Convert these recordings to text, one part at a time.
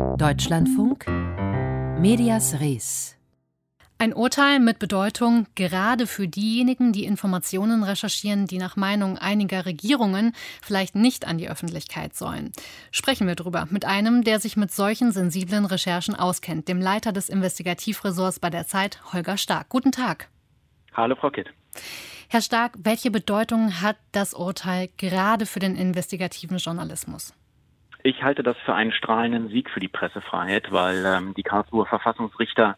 Deutschlandfunk Medias Res. Ein Urteil mit Bedeutung gerade für diejenigen, die Informationen recherchieren, die nach Meinung einiger Regierungen vielleicht nicht an die Öffentlichkeit sollen. Sprechen wir drüber mit einem, der sich mit solchen sensiblen Recherchen auskennt, dem Leiter des Investigativressorts bei der Zeit, Holger Stark. Guten Tag. Hallo, Frau Kitt. Herr Stark, welche Bedeutung hat das Urteil gerade für den investigativen Journalismus? Ich halte das für einen strahlenden Sieg für die Pressefreiheit, weil die Karlsruher Verfassungsrichter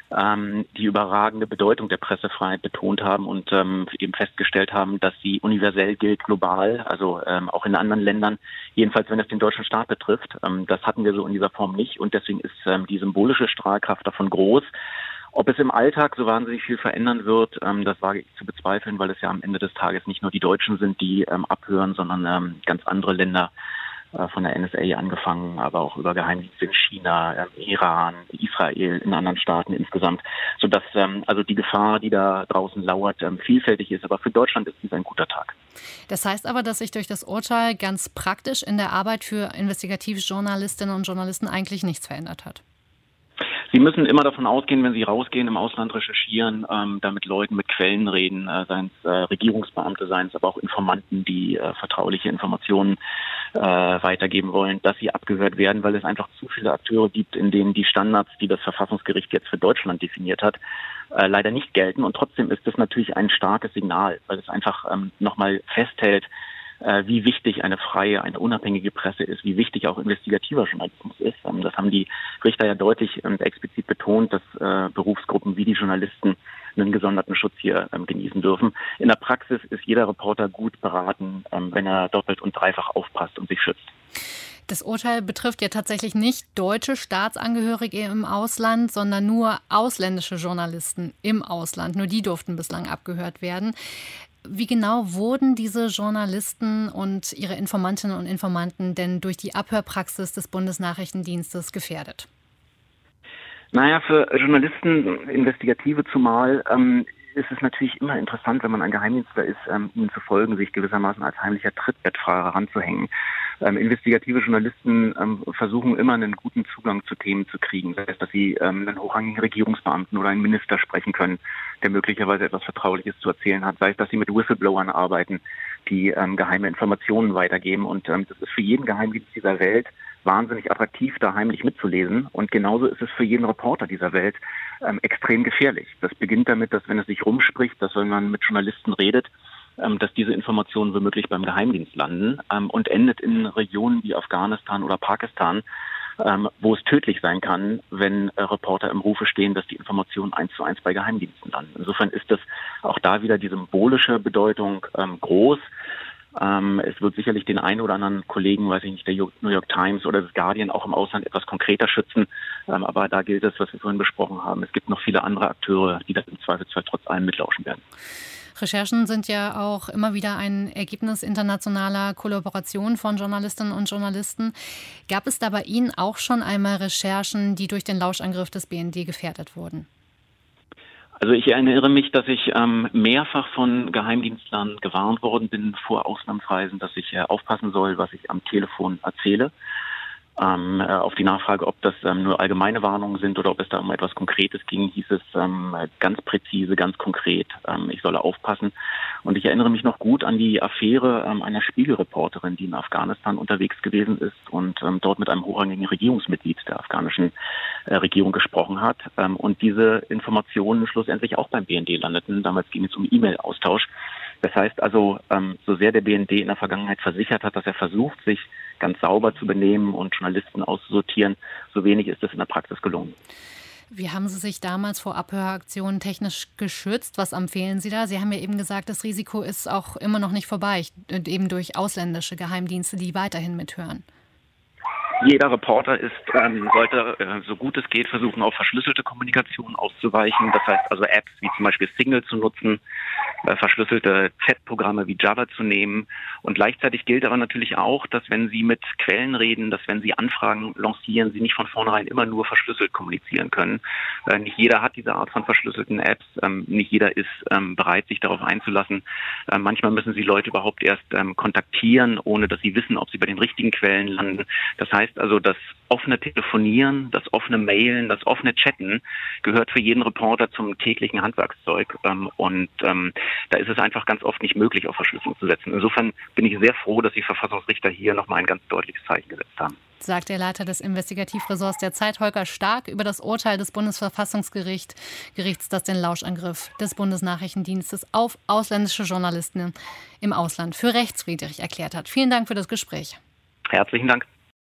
die überragende Bedeutung der Pressefreiheit betont haben und eben festgestellt haben, dass sie universell gilt, global, also auch in anderen Ländern, jedenfalls wenn es den deutschen Staat betrifft. Das hatten wir so in dieser Form nicht und deswegen ist die symbolische Strahlkraft davon groß. Ob es im Alltag so wahnsinnig viel verändern wird, das wage ich zu bezweifeln, weil es ja am Ende des Tages nicht nur die Deutschen sind, die abhören, sondern ganz andere Länder, von der NSA angefangen, aber auch über Geheimdienste in China, Iran, Israel, in anderen Staaten insgesamt, sodass also die Gefahr, die da draußen lauert, vielfältig ist. Aber für Deutschland ist dies ein guter Tag. Das heißt aber, dass sich durch das Urteil ganz praktisch in der Arbeit für investigative Journalistinnen und Journalisten eigentlich nichts verändert hat. Sie müssen immer davon ausgehen, wenn Sie rausgehen, im Ausland recherchieren, da mit Leuten, mit Quellen reden, seien es Regierungsbeamte, seien es aber auch Informanten, die vertrauliche Informationen weitergeben wollen, dass sie abgehört werden, weil es einfach zu viele Akteure gibt, in denen die Standards, die das Verfassungsgericht jetzt für Deutschland definiert hat, leider nicht gelten. Und trotzdem ist das natürlich ein starkes Signal, weil es einfach nochmal festhält, wie wichtig eine freie, eine unabhängige Presse ist, wie wichtig auch investigativer Journalismus ist. Das haben die Richter ja deutlich und explizit betont, dass Berufsgruppen wie die Journalisten einen gesonderten Schutz hier genießen dürfen. In der Praxis ist jeder Reporter gut beraten, wenn er doppelt und dreifach aufpasst und sich schützt. Das Urteil betrifft ja tatsächlich nicht deutsche Staatsangehörige im Ausland, sondern nur ausländische Journalisten im Ausland. Nur die durften bislang abgehört werden. Wie genau wurden diese Journalisten und ihre Informantinnen und Informanten denn durch die Abhörpraxis des Bundesnachrichtendienstes gefährdet? Naja, für Journalisten, Investigative zumal, ist es natürlich immer interessant, wenn man ein Geheimdienstler ist, ihnen zu folgen, sich gewissermaßen als heimlicher Trittbettfahrer ranzuhängen. Investigative Journalisten versuchen immer einen guten Zugang zu Themen zu kriegen, sei es, dass sie einen hochrangigen Regierungsbeamten oder einen Minister sprechen können, der möglicherweise etwas Vertrauliches zu erzählen hat, sei es, dass sie mit Whistleblowern arbeiten, die geheime Informationen weitergeben. Und das ist für jeden Geheimdienst dieser Welt wahnsinnig attraktiv, da heimlich mitzulesen. Und genauso ist es für jeden Reporter dieser Welt extrem gefährlich. Das beginnt damit, dass wenn es sich rumspricht, dass wenn man mit Journalisten redet, dass diese Informationen womöglich beim Geheimdienst landen und endet in Regionen wie Afghanistan oder Pakistan, wo es tödlich sein kann, wenn Reporter im Rufe stehen, dass die Informationen 1:1 bei Geheimdiensten landen. Insofern ist das auch da wieder die symbolische Bedeutung groß. Es wird sicherlich den einen oder anderen Kollegen, weiß ich nicht, der New York Times oder das Guardian auch im Ausland etwas konkreter schützen. Aber da gilt es, was wir vorhin besprochen haben. Es gibt noch viele andere Akteure, die das im Zweifelsfall trotz allem mitlauschen werden. Recherchen sind ja auch immer wieder ein Ergebnis internationaler Kollaboration von Journalistinnen und Journalisten. Gab es da bei Ihnen auch schon einmal Recherchen, die durch den Lauschangriff des BND gefährdet wurden? Also ich erinnere mich, dass ich mehrfach von Geheimdienstlern gewarnt worden bin vor Auslandsreisen, dass ich aufpassen soll, was ich am Telefon erzähle. Auf die Nachfrage, ob das nur allgemeine Warnungen sind oder ob es da um etwas Konkretes ging, hieß es ganz präzise, ganz konkret, ich solle aufpassen. Und ich erinnere mich noch gut an die Affäre einer Spiegelreporterin, die in Afghanistan unterwegs gewesen ist und dort mit einem hochrangigen Regierungsmitglied der afghanischen Regierung gesprochen hat. Und diese Informationen schlussendlich auch beim BND landeten. Damals ging es um E-Mail-Austausch. Das heißt also, so sehr der BND in der Vergangenheit versichert hat, dass er versucht, sich ganz sauber zu benehmen und Journalisten auszusortieren, so wenig ist es in der Praxis gelungen. Wie haben Sie sich damals vor Abhöraktionen technisch geschützt? Was empfehlen Sie da? Sie haben ja eben gesagt, das Risiko ist auch immer noch nicht vorbei, eben durch ausländische Geheimdienste, die weiterhin mithören. Jeder Reporter sollte, so gut es geht, versuchen, auf verschlüsselte Kommunikation auszuweichen. Das heißt also Apps wie zum Beispiel Signal zu nutzen, verschlüsselte Chatprogramme wie Jabber zu nehmen. Und gleichzeitig gilt aber natürlich auch, dass wenn Sie mit Quellen reden, dass wenn Sie Anfragen lancieren, Sie nicht von vornherein immer nur verschlüsselt kommunizieren können. Nicht jeder hat diese Art von verschlüsselten Apps. Nicht jeder ist bereit, sich darauf einzulassen. Manchmal müssen Sie Leute überhaupt erst kontaktieren, ohne dass sie wissen, ob sie bei den richtigen Quellen landen. Das heißt also, das offene Telefonieren, das offene Mailen, das offene Chatten gehört für jeden Reporter zum täglichen Handwerkszeug. Da ist es einfach ganz oft nicht möglich, auf Verschlüsselung zu setzen. Insofern bin ich sehr froh, dass die Verfassungsrichter hier nochmal ein ganz deutliches Zeichen gesetzt haben. Sagt der Leiter des Investigativressorts der Zeit, Holger Stark, über das Urteil des Bundesverfassungsgerichts, das den Lauschangriff des Bundesnachrichtendienstes auf ausländische Journalisten im Ausland für rechtswidrig erklärt hat. Vielen Dank für das Gespräch. Herzlichen Dank.